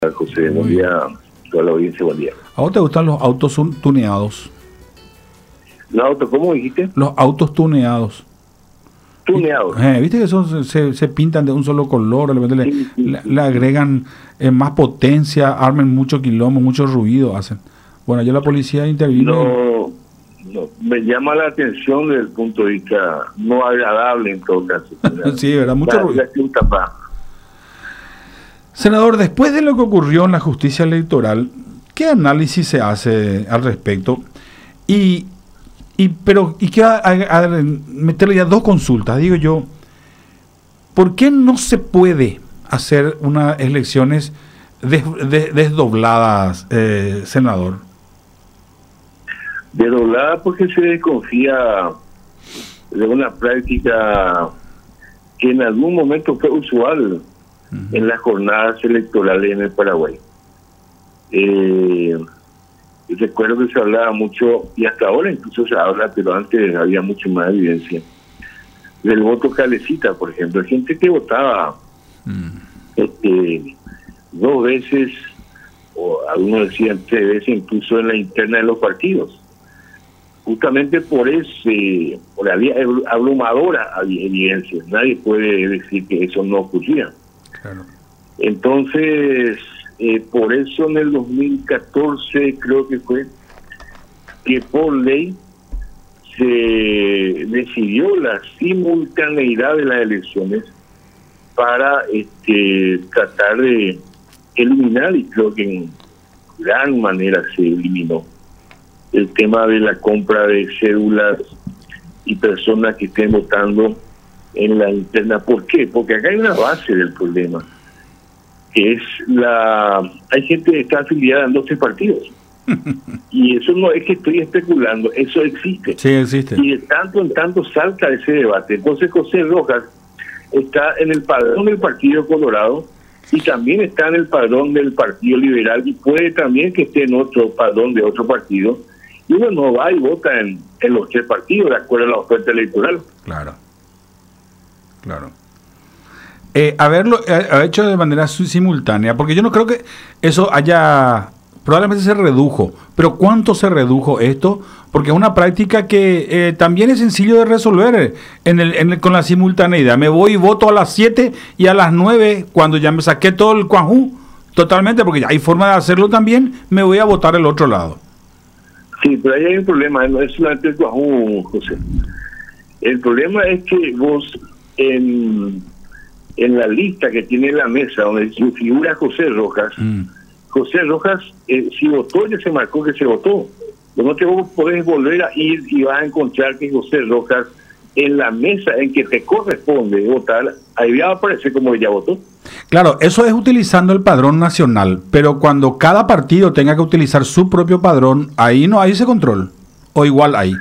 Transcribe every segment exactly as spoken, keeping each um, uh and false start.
José, buen día a toda la audiencia, buen día. ¿A vos te gustan los autos tuneados? ¿Los autos, cómo dijiste? Los autos tuneados. Tuneados. Eh, ¿Viste que son, se, se pintan de un solo color? Le, Sí, sí, le, sí. le agregan eh, más potencia, arman mucho quilombo, mucho ruido hacen. Bueno, ya la policía intervino. No, no, me llama la atención desde el punto de vista no agradable en todo caso. Sí, ¿verdad? Mucho La- ruido. la que un tapa. Senador, después de lo que ocurrió en la justicia electoral, ¿qué análisis se hace al respecto? Y, y pero y quiero a- a- a meterle ya dos consultas. Digo yo, ¿por qué no se puede hacer unas elecciones des- des- desdobladas, eh, senador? Desdoblada porque se desconfía de una práctica que en algún momento fue usual en las jornadas electorales en el Paraguay. Eh, recuerdo que se hablaba mucho, y hasta ahora incluso se habla, pero antes había mucho más evidencia, del voto calecita, por ejemplo. Hay gente que votaba este, dos veces, o algunos decían tres veces, incluso en la interna de los partidos. Justamente por ese, por había abrumadora evidencia. Nadie puede decir que eso no ocurría. Claro. Entonces, eh, por eso en el dos mil catorce creo que fue que por ley se decidió la simultaneidad de las elecciones para este, tratar de eliminar, y creo que en gran manera se eliminó, el tema de la compra de cédulas y personas que estén votando en la interna. ¿Por qué? Porque acá hay una base del problema, que es la... Hay gente que está afiliada en doce partidos. Y eso no es que estoy especulando, eso existe. Sí, existe. Y de tanto en tanto salta ese debate. Entonces José Rojas está en el padrón del Partido Colorado y también está en el padrón del Partido Liberal, y puede también que esté en otro padrón de otro partido. Y uno no va y vota en, en los tres partidos de acuerdo a la oferta electoral. Claro. Claro. Eh, haberlo eh, haber hecho de manera su- simultánea, porque yo no creo que eso haya, probablemente se redujo, pero ¿cuánto se redujo esto? Porque es una práctica que eh, también es sencillo de resolver en el, en el- con la simultaneidad. Me voy y voto a las siete y a las nueve, cuando ya me saqué todo el cuajú, totalmente, porque ya hay forma de hacerlo también, me voy a votar el otro lado. Sí, pero ahí hay un problema, no es solamente el cuajú, José. El problema es que vos en, en la lista que tiene la mesa, donde figura José Rojas, Mm. José Rojas, eh, si votó, ya se marcó que se votó. No te vos podés volver a ir y vas a encontrar que José Rojas, en la mesa en que te corresponde votar, ahí va a aparecer como ella votó. Claro, eso es utilizando el padrón nacional, pero cuando cada partido tenga que utilizar su propio padrón, ahí no hay ese control, o igual hay.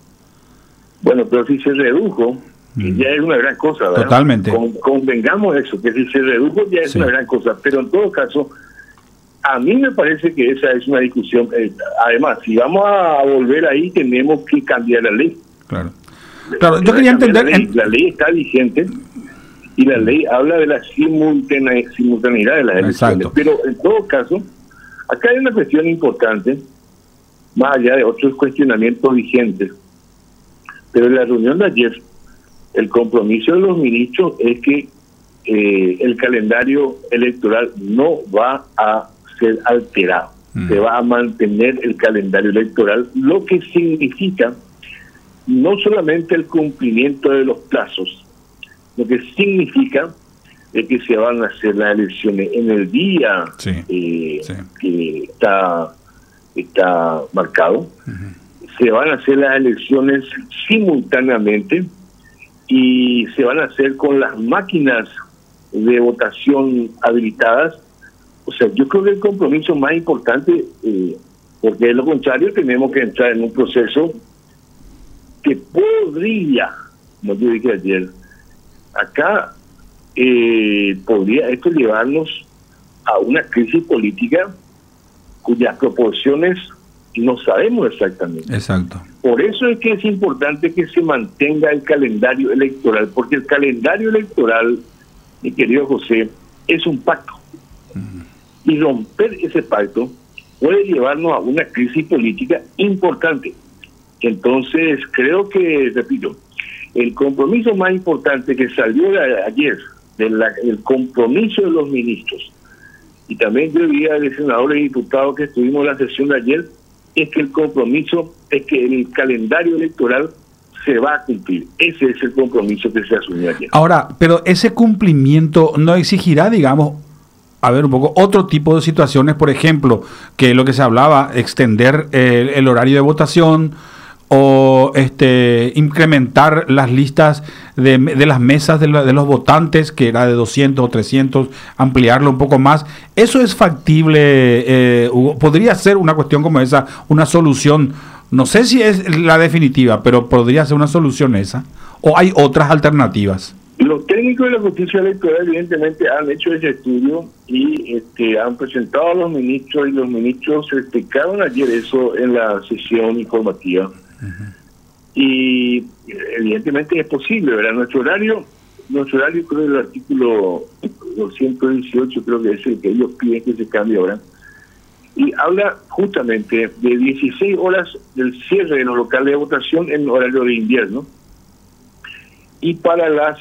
Bueno, pero si se redujo, que ya es una gran cosa, ¿verdad? Totalmente. Con- convengamos eso, que si se redujo ya es Sí. una gran cosa, pero en todo caso, a mí me parece que esa es una discusión. Eh, además, si vamos a volver ahí, tenemos que cambiar la ley. Claro. Claro, yo quería Cambiar entender. La ley, en- la ley está vigente y la ley habla de la simultane- simultaneidad de las elecciones. Exacto. Pero en todo caso, acá hay una cuestión importante, más allá de otros cuestionamientos vigentes. Pero en la reunión de ayer, el compromiso de los ministros es que eh, el calendario electoral no va a ser alterado. Mm. Se va a mantener el calendario electoral, lo que significa no solamente el cumplimiento de los plazos, lo que significa de que se van a hacer las elecciones en el día Sí, eh, sí. que está, está marcado. Se van a hacer las elecciones simultáneamente y se van a hacer con las máquinas de votación habilitadas. O sea, yo creo que el compromiso más importante, eh, porque de lo contrario tenemos que entrar en un proceso que podría, como yo dije ayer, acá eh, podría esto llevarnos a una crisis política cuyas proporciones no sabemos exactamente. Exacto. Por eso es que es importante que se mantenga el calendario electoral, porque el calendario electoral, mi querido José, es un pacto. Uh-huh. Y romper ese pacto puede llevarnos a una crisis política importante. Entonces, creo que, repito, el compromiso más importante que salió de ayer, de la, el compromiso de los ministros, y también yo diría de senadores y diputados que estuvimos en la sesión de ayer, es que el compromiso es que el calendario electoral se va a cumplir. Ese es el compromiso que se asumió ayer. Ahora, pero ese cumplimiento no exigirá, digamos, a ver un poco, otro tipo de situaciones, por ejemplo, que es lo que se hablaba, extender el, el horario de votación o este incrementar las listas de, de las mesas de, la, de los votantes, que era de doscientos o trescientos, ampliarlo un poco más. ¿Eso es factible, eh, Hugo? ¿Podría ser una cuestión como esa, una solución? No sé si es la definitiva, pero podría ser una solución esa. ¿O hay otras alternativas? Los técnicos de la justicia electoral evidentemente han hecho ese estudio y este, han presentado a los ministros, y los ministros explicaron ayer eso en la sesión informativa. Uh-huh. Y evidentemente es posible, ¿verdad? Nuestro horario, nuestro horario creo que el artículo doscientos dieciocho creo que es el que ellos piden que se cambie ahora. Y habla justamente de dieciséis horas del cierre de los locales de votación en horario de invierno y para las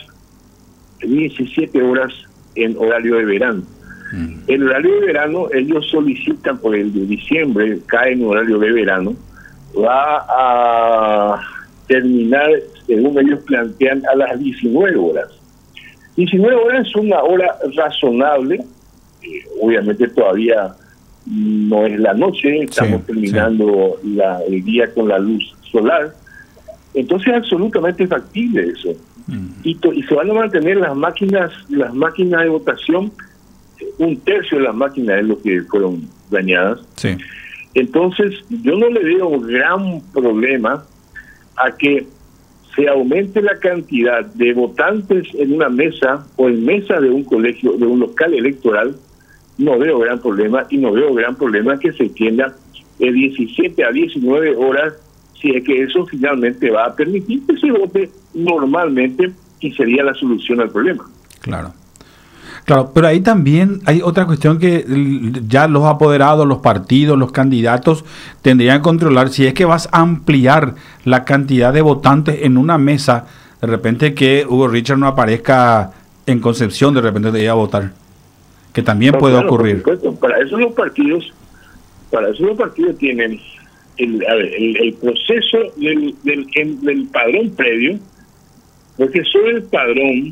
diecisiete horas en horario de verano. Mm. El horario de verano, ellos solicitan por el de diciembre, cae en horario de verano, va a terminar, según ellos plantean, a las diecinueve horas. diecinueve horas es una hora razonable, eh, obviamente todavía no es la noche, estamos sí, terminando sí. La, el día con la luz solar, entonces es absolutamente factible eso. Mm. Y, to, y se van a mantener las máquinas, las máquinas de votación, un tercio de las máquinas es lo que fueron dañadas. Sí. Entonces, yo no le veo gran problema a que se aumente la cantidad de votantes en una mesa o en mesa de un colegio, de un local electoral. No veo gran problema, y no veo gran problema que se extienda de diecisiete a diecinueve horas, si es que eso finalmente va a permitir que se vote normalmente, y sería la solución al problema. Claro. Claro, pero ahí también hay otra cuestión que ya los apoderados, los partidos, los candidatos tendrían que controlar. Si es que vas a ampliar la cantidad de votantes en una mesa, de repente que Hugo Richard no aparezca en Concepción, de repente de ir a votar, que también no, puede claro, ocurrir. Para eso los partidos, para eso los partidos tienen el, a ver, el, el proceso del, del, del padrón previo, porque sobre el padrón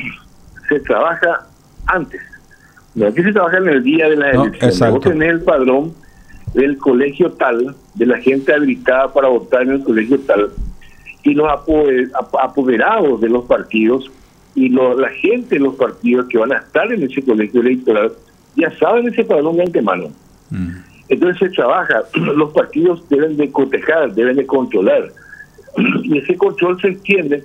se trabaja antes. No, aquí se trabaja en el día de la elección. No, vos tenés el padrón del colegio tal, de la gente habilitada para votar en el colegio tal, y los apoderados de los partidos y lo, la gente de los partidos que van a estar en ese colegio electoral ya saben ese padrón de antemano. Mm. Entonces se trabaja, los partidos deben de cotejar, deben de controlar, y ese control se extiende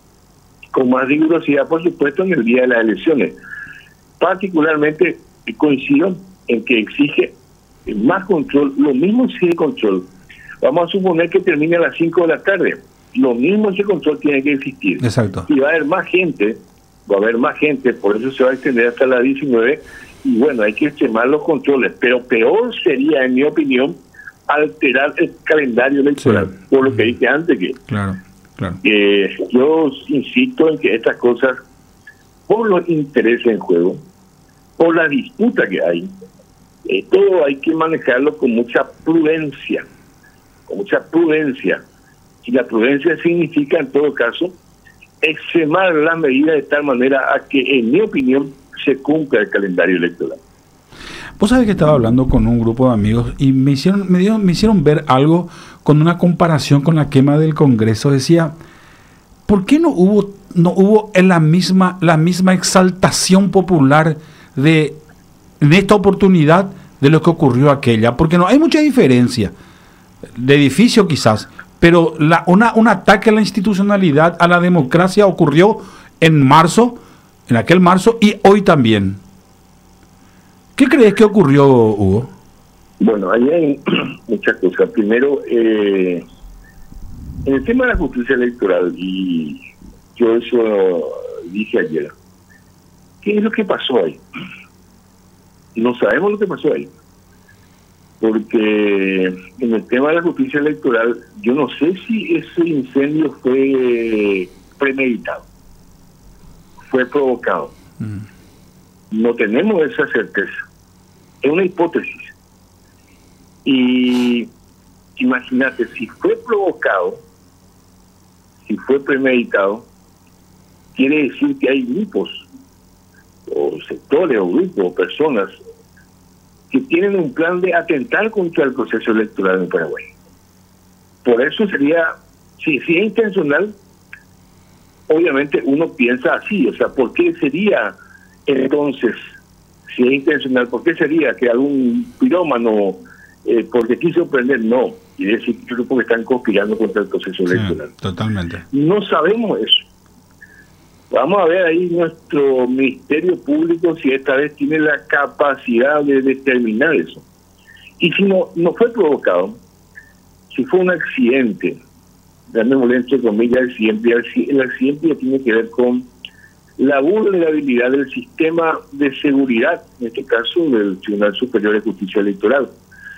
con más rigurosidad, por supuesto, en el día de las elecciones. Particularmente coincido en que exige más control, lo mismo exige control. Vamos a suponer que termine a las cinco de la tarde, lo mismo ese control tiene que existir. Exacto. Y va a haber más gente, va a haber más gente, por eso se va a extender hasta las diecinueve, y bueno, hay que extremar los controles, pero peor sería, en mi opinión, alterar el calendario electoral, sí. Por lo que dije antes, que claro, claro. Eh, yo insisto en que estas cosas, por los intereses en juego, por la disputa que hay, eh, todo hay que manejarlo con mucha prudencia, con mucha prudencia. Y la prudencia significa, en todo caso, extremar las medidas de tal manera a que, en mi opinión, se cumpla el calendario electoral. Vos sabés que estaba hablando con un grupo de amigos y me hicieron, me dieron, me hicieron ver algo con una comparación con la quema del Congreso. Decía, ¿por qué no hubo, no hubo en la misma, la misma exaltación popular de, en esta oportunidad de lo que ocurrió aquella? Porque no hay mucha diferencia de edificio quizás, pero la, una, un ataque a la institucionalidad, a la democracia ocurrió en marzo, en aquel marzo, y hoy también. ¿Qué crees que ocurrió, Hugo? Bueno, ahí hay muchas cosas. Primero, eh, en el tema de la justicia electoral, y yo eso dije ayer, ¿qué es lo que pasó ahí? no sabemos lo que pasó ahí. Porque en el tema de la justicia electoral, yo no sé si ese incendio fue premeditado, fue provocado. Mm. No tenemos esa certeza. Es una hipótesis. Y imagínate, si fue provocado, si fue premeditado, quiere decir que hay grupos, o sectores, o grupos, o personas que tienen un plan de atentar contra el proceso electoral en Paraguay. Por eso sería, si, si es intencional, obviamente uno piensa así, o sea, ¿por qué sería entonces, si es intencional, por qué sería que algún pirómano, eh, porque quiso prender? No, quiere decir que grupos que están conspirando contra el proceso electoral. Sí, totalmente. No sabemos eso. Vamos a ver ahí nuestro Ministerio Público si esta vez tiene la capacidad de determinar eso. Y si no, no fue provocado, si fue un accidente, llamémosle entre comillas accidente, el accidente tiene que ver con la vulnerabilidad del sistema de seguridad, en este caso del Tribunal Superior de Justicia Electoral.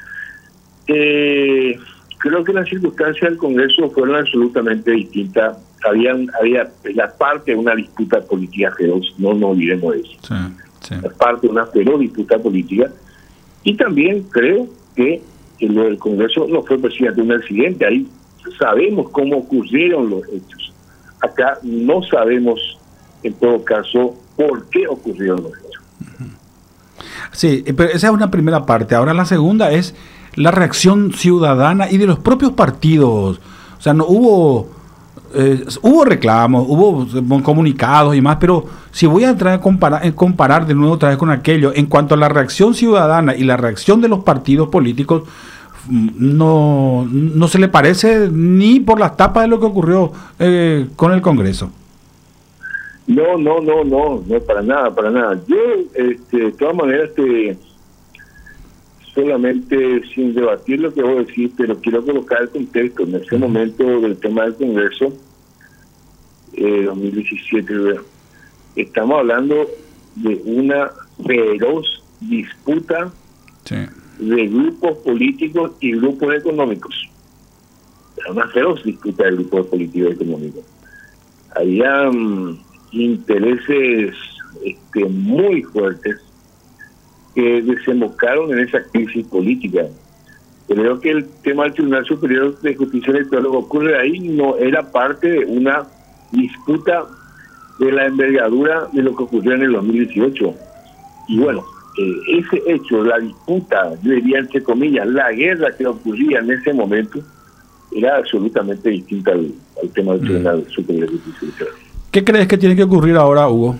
Eh, creo que las circunstancias del Congreso fueron absolutamente distintas. Habían, había la parte de una disputa política feroz, no nos olvidemos de eso. Sí, sí. La parte de una feroz disputa política. Y también creo que en lo del Congreso no fue precisamente un accidente. Ahí sabemos cómo ocurrieron los hechos. Acá no sabemos, en todo caso, por qué ocurrieron los hechos. Sí, pero esa es una primera parte. Ahora la segunda es la reacción ciudadana y de los propios partidos. O sea, no hubo... Eh, hubo reclamos, hubo comunicados y más, pero si voy a entrar a comparar, comparar de nuevo otra vez con aquello, en cuanto a la reacción ciudadana y la reacción de los partidos políticos, no, no se le parece ni por las tapas de lo que ocurrió eh, con el Congreso. No, no, no, no, no, para nada, para nada. Yo, este, de todas maneras, te, solamente sin debatir lo que voy a decir, pero quiero colocar el contexto. En ese momento del tema del Congreso, eh, dos mil diecisiete, estamos hablando de una feroz disputa sí. de grupos políticos y grupos económicos. Era una feroz disputa de grupos políticos y económicos. Había um, intereses este, muy fuertes que desembocaron en esa crisis política. Creo que el tema del Tribunal Superior de Justicia Electoral, lo que ocurre ahí, no era parte de una disputa de la envergadura de lo que ocurrió en el dos mil dieciocho. Y bueno, eh, ese hecho, la disputa, yo diría entre comillas, la guerra que ocurría en ese momento, era absolutamente distinta al, al tema del Tribunal mm. Superior de Justicia Electoral. ¿Qué crees que tiene que ocurrir ahora, Hugo?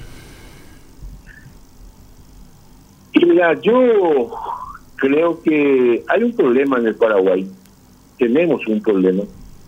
Y mira, yo creo que hay un problema en el Paraguay, tenemos un problema,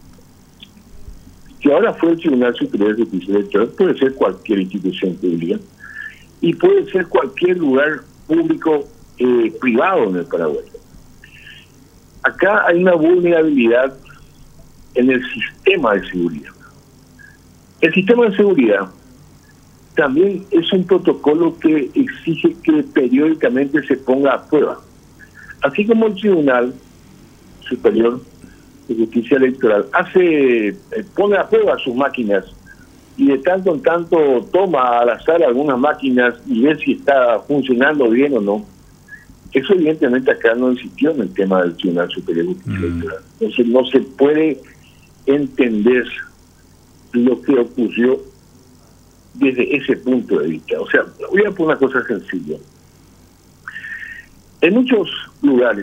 que ahora fue el Tribunal Superior de Justicia Electoral, puede ser cualquier institución pública, y puede ser cualquier lugar público eh, privado en el Paraguay. Acá hay una vulnerabilidad en el sistema de seguridad. El sistema de seguridad también es un protocolo que exige que periódicamente se ponga a prueba. Así como el Tribunal Superior de Justicia Electoral hace, eh, pone a prueba sus máquinas y de tanto en tanto toma al azar algunas máquinas y ve si está funcionando bien o no. Eso evidentemente acá no existió en el tema del Tribunal Superior de Justicia mm. Electoral. Entonces no se puede entender lo que ocurrió desde ese punto de vista. O sea, voy a poner una cosa sencilla. En muchos lugares,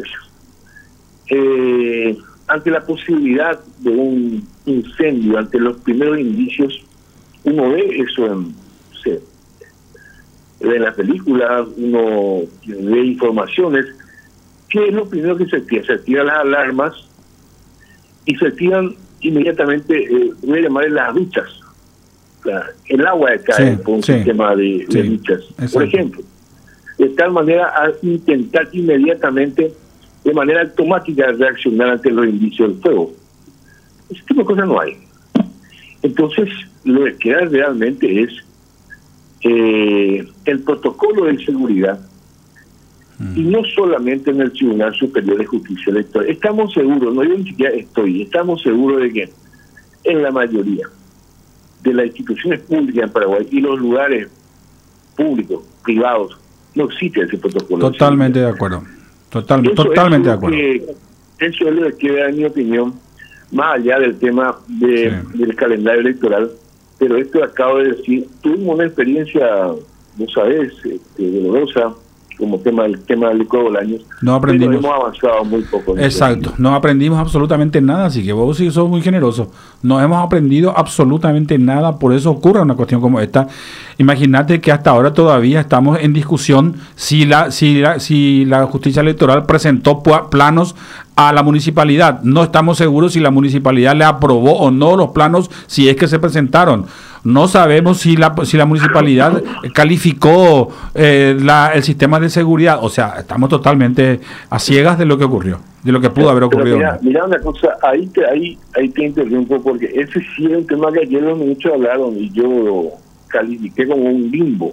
eh, ante la posibilidad de un incendio, ante los primeros indicios, uno ve eso en, no sé, ve en la película, uno ve informaciones, ¿qué es lo primero que se activa? Se activan las alarmas y se activan inmediatamente, eh, voy a llamarle las duchas. El agua de cae sí, por un sí, sistema de, sí, de duchas, exacto. Por ejemplo, de tal manera a intentar inmediatamente, de manera automática, reaccionar ante los indicios del fuego. Ese tipo de cosas no hay. Entonces, lo que queda realmente es eh, el protocolo de seguridad Y no solamente en el Tribunal Superior de Justicia Electoral. Estamos seguros, no yo ni siquiera estoy, estamos seguros de que en la mayoría de las instituciones públicas en Paraguay y los lugares públicos, privados, no existe ese protocolo. Totalmente de acuerdo. Total, eso, totalmente eso de acuerdo. Que, eso es lo que queda, en mi opinión, más allá del tema de, sí. del calendario electoral. Pero esto acabo de decir, tuvimos una experiencia, vos sabés, este, dolorosa, como tema el tema del licor Bolaños. No aprendimos. Hemos avanzado muy poco. Exacto, no aprendimos absolutamente nada, así que vos sí sos muy generoso. No hemos aprendido absolutamente nada, por eso ocurre una cuestión como esta. Imagínate que hasta ahora todavía estamos en discusión si la si la, si la justicia electoral presentó planos a la municipalidad. No estamos seguros si la municipalidad le aprobó o no los planos, si es que se presentaron. No sabemos si la si la municipalidad calificó eh, la, el sistema de seguridad. O sea, estamos totalmente a ciegas de lo que ocurrió, de lo que pudo haber ocurrido. Mira, mira una cosa, ahí te, ahí, ahí te interrumpo, porque ese sí es un tema que ayer los ministros hablaron y yo lo califiqué como un limbo.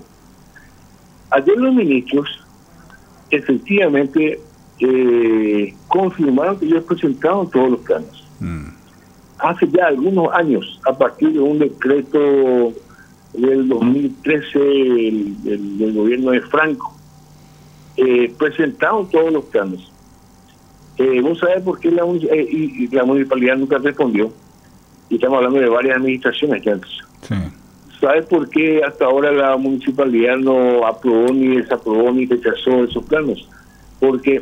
Ayer los ministros efectivamente eh, confirmaron que ellos presentaron todos los planos. Mm. Hace ya algunos años, a partir de un decreto del dos mil trece el, el, del gobierno de Franco, eh, presentaron todos los planos. Eh, ¿Vos sabés por qué la, eh, y, y la municipalidad nunca respondió? Y estamos hablando de varias administraciones que antes. Sí. ¿Sabes por qué hasta ahora la municipalidad no aprobó, ni desaprobó, ni rechazó esos planos? Porque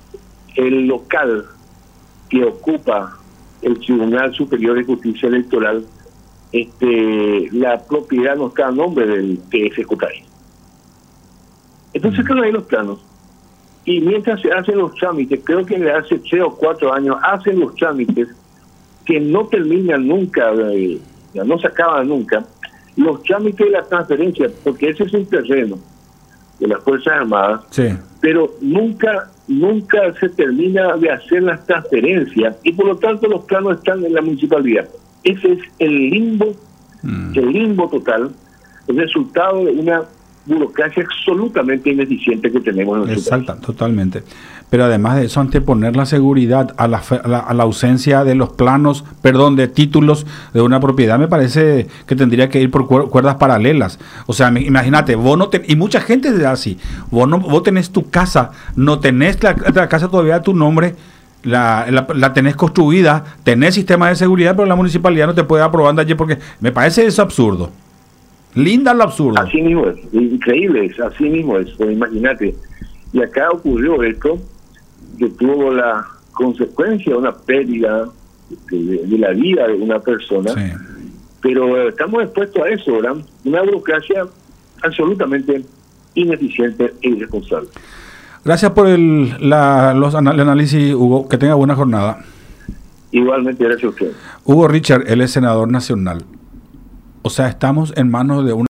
el local que ocupa el Tribunal Superior de Justicia Electoral, este, la propiedad no está a nombre del T F J I. Entonces, mm. quedan ahí los planos. Y mientras se hacen los trámites, creo que hace tres o cuatro años, hacen los trámites que no terminan nunca, eh, no se acaban nunca, los trámites de la transferencia, porque ese es un terreno de las Fuerzas Armadas, sí. pero nunca nunca se termina de hacer las transferencias y por lo tanto los planos están en la municipalidad. Ese es el limbo, mm. el limbo total, el resultado de una burocracia absolutamente ineficiente que tenemos en nuestro Exacto, país. Totalmente. Pero además de eso, anteponer la seguridad a la, a la a la ausencia de los planos, perdón, de títulos de una propiedad, me parece que tendría que ir por cuerdas paralelas. O sea, imagínate, vos no ten, y mucha gente es así, vos no vos tenés tu casa, no tenés la, la casa todavía a tu nombre, la, la, la tenés construida, tenés sistema de seguridad, pero la municipalidad no te puede aprobar allí porque me parece eso absurdo. Linda lo absurdo. Así mismo es, increíble es, así mismo es, pues imagínate. Y acá ocurrió esto, que tuvo la consecuencia, una pérdida de, de la vida de una persona, sí. pero estamos expuestos a eso, ¿verdad? Una burocracia absolutamente ineficiente e irresponsable. Gracias por el, la, los anal- el análisis, Hugo, que tenga buena jornada. Igualmente, gracias a usted. Hugo Richard, él es senador nacional. O sea, estamos en manos de una